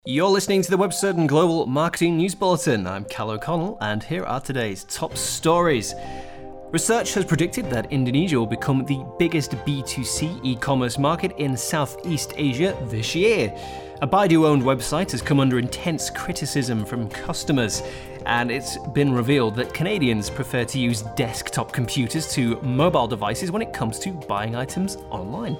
You're listening to the Webcertain Global Marketing News Bulletin. I'm Cal O'Connell, and here are today's top stories. Research has predicted that Indonesia will become the biggest B2C e-commerce market in Southeast Asia this year. A Baidu-owned website has come under intense criticism from customers, and it's been revealed that Canadians prefer to use desktop computers to mobile devices when it comes to buying items online.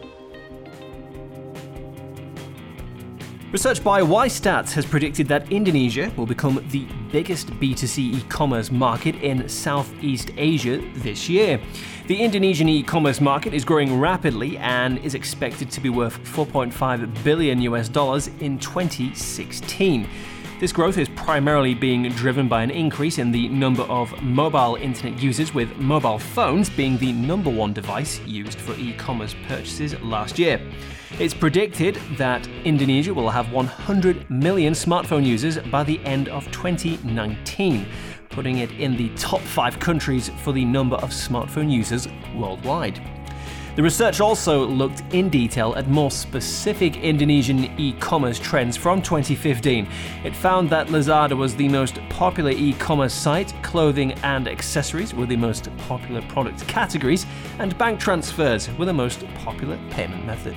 Research by YStats has predicted that Indonesia will become the biggest B2C e-commerce market in Southeast Asia this year. The Indonesian e-commerce market is growing rapidly and is expected to be worth $4.5 billion in 2016. This growth is primarily being driven by an increase in the number of mobile internet users, with mobile phones being the number one device used for e-commerce purchases last year. It's predicted that Indonesia will have 100 million smartphone users by the end of 2019, putting it in the top 5 countries for the number of smartphone users worldwide. The research also looked in detail at more specific Indonesian e-commerce trends from 2015. It found that Lazada was the most popular e-commerce site, clothing and accessories were the most popular product categories, and bank transfers were the most popular payment method.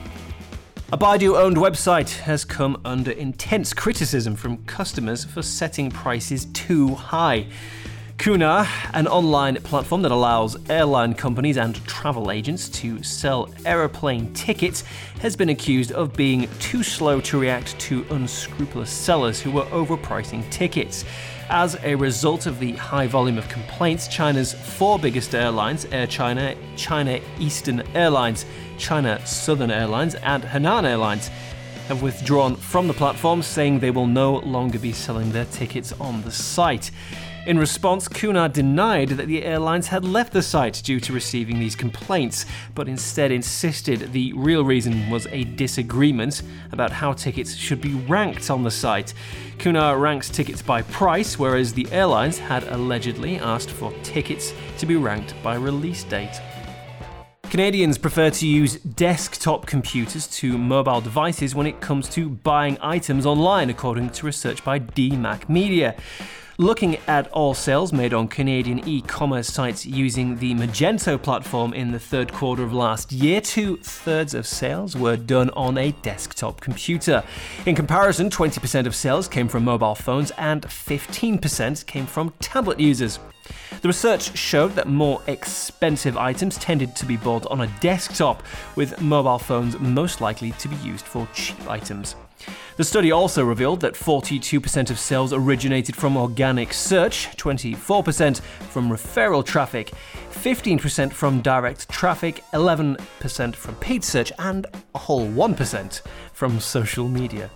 A Baidu-owned website has come under intense criticism from customers for setting prices too high. Qunar, an online platform that allows airline companies and travel agents to sell aeroplane tickets, has been accused of being too slow to react to unscrupulous sellers who were overpricing tickets. As a result of the high volume of complaints, China's 4 biggest airlines, Air China, China Eastern Airlines, China Southern Airlines, and Hainan Airlines, have withdrawn from the platform, saying they will no longer be selling their tickets on the site. In response, Qunar denied that the airlines had left the site due to receiving these complaints, but instead insisted the real reason was a disagreement about how tickets should be ranked on the site. Qunar ranks tickets by price, whereas the airlines had allegedly asked for tickets to be ranked by release date. Canadians prefer to use desktop computers to mobile devices when it comes to buying items online, according to research by DMAC Media. Looking at all sales made on Canadian e-commerce sites using the Magento platform in the third quarter of last year, 2/3 of sales were done on a desktop computer. In comparison, 20% of sales came from mobile phones and 15% came from tablet users. The research showed that more expensive items tended to be bought on a desktop, with mobile phones most likely to be used for cheap items. The study also revealed that 42% of sales originated from organic search, 24% from referral traffic, 15% from direct traffic, 11% from paid search, and a whole 1% from social media.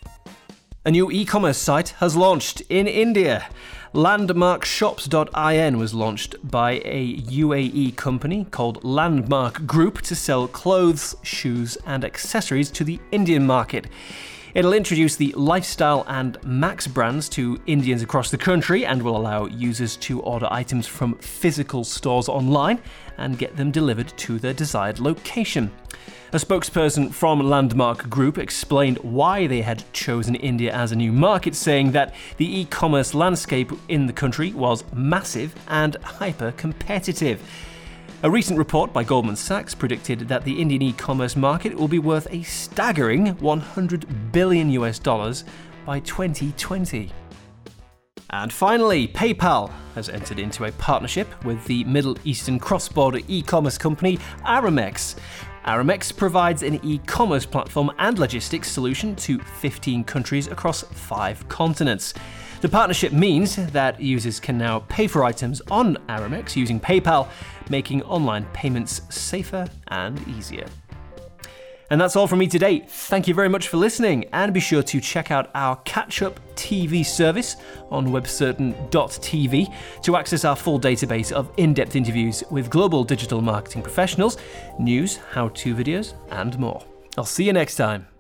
A new e-commerce site has launched in India. LandmarkShops.in was launched by a UAE company called Landmark Group to sell clothes, shoes, and accessories to the Indian market. It'll introduce the Lifestyle and Max brands to Indians across the country and will allow users to order items from physical stores online and get them delivered to their desired location. A spokesperson from Landmark Group explained why they had chosen India as a new market, saying that the e-commerce landscape in the country was massive and hyper-competitive. A recent report by Goldman Sachs predicted that the Indian e-commerce market will be worth a staggering $100 billion by 2020. And finally, PayPal has entered into a partnership with the Middle Eastern cross-border e-commerce company Aramex. Aramex provides an e-commerce platform and logistics solution to 15 countries across 5 continents. The partnership means that users can now pay for items on Aramex using PayPal, making online payments safer and easier. And that's all from me today. Thank you very much for listening, and be sure to check out our catch-up TV service on webcertain.tv to access our full database of in-depth interviews with global digital marketing professionals, news, how-to videos, and more. I'll see you next time.